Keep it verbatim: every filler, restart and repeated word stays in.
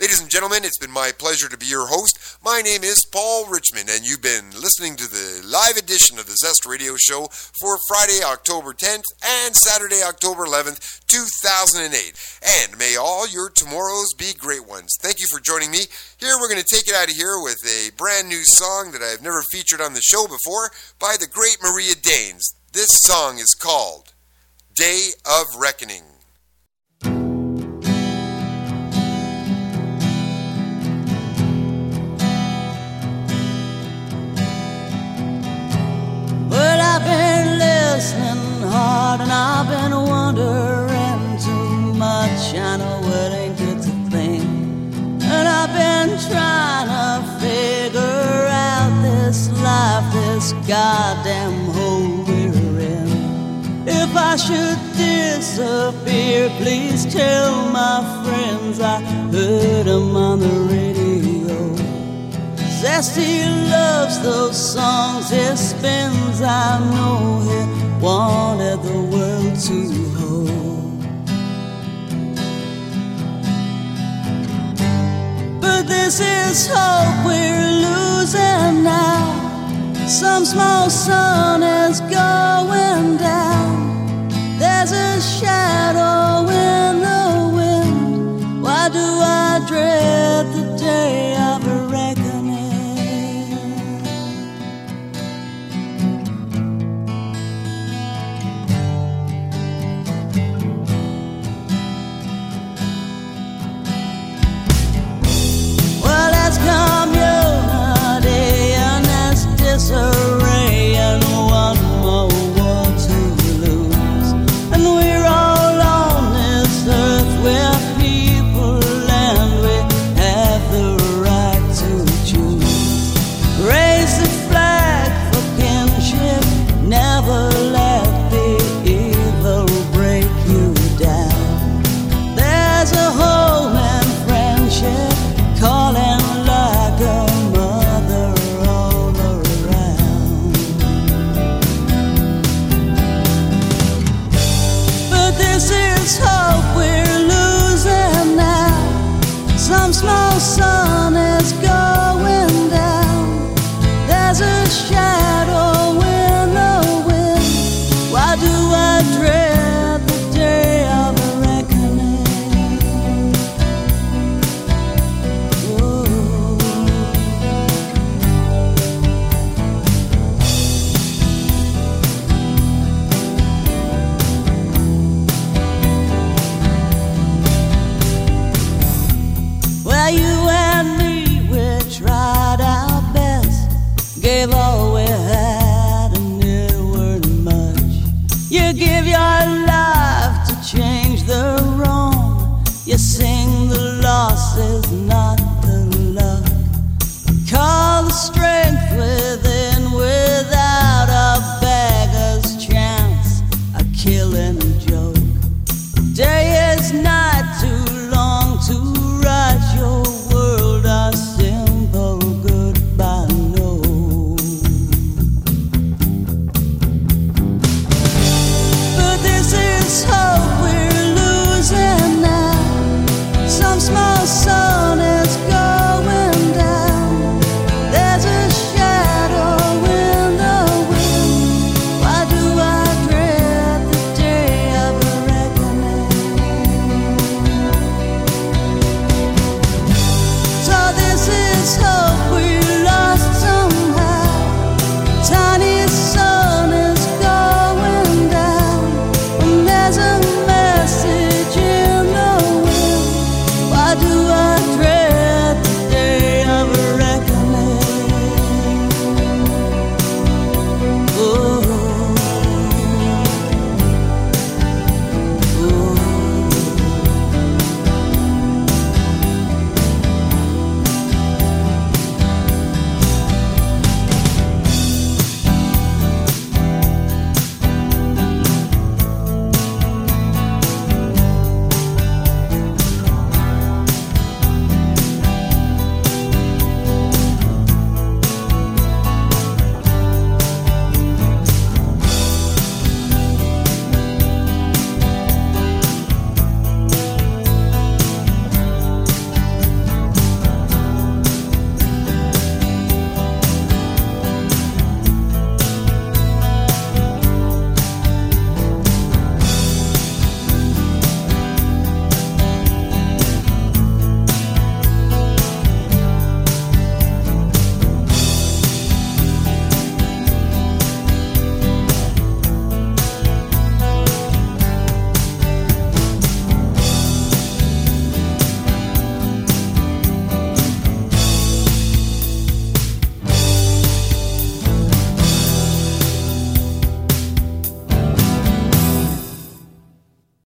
Ladies and gentlemen, it's been my pleasure to be your host. My name is Paul Richmond, and you've been listening to the live edition of the Zest Radio Show for Friday, October tenth and Saturday, October eleventh, two thousand eight. And may all your tomorrows be great ones. Thank you for joining me. Here, we're going to take it out of here with a brand new song that I've never featured on the show before by the great Maria Danes. This song is called Day of Reckoning. Well, I've been listening hard and I've been wondering too much. I know it ain't good to think, and I've been trying to figure out this life, this goddamn hole we're in. If I should disappear, please tell my friends I heard them on the radio. Zesty loves those songs he spins. I know he wanted the world to hold, but this is hope we're losing now. Some small sun is going down. There's a shadow in the wind. Why do I dread the day of a reckoning? Disarray and one more war to lose, and we're all on this earth, we're people and we have the right to choose. Raise the flag for kinship, never let the evil break you down. There's a home and friendship calling like a hope we're losing now. Some small sun is going down. There's a shadow in the wind. Why do I dread the day of a reckoning? Oh. You and me, we tried our best, gave all we had, and it weren't much. You give your life to change the wrong. You sing the loss is not the luck. Call the strength within without a beggar's chance, a killing joke. Day is not too long to write your world a simple goodbye note. But this is hope we're losing now. Some small sun is going down. There's a shadow in the wind. Why do I dread the day of a reckoning? This is hope we lost somehow. Tiny sun is going down, and there's a message in the wind. Why do I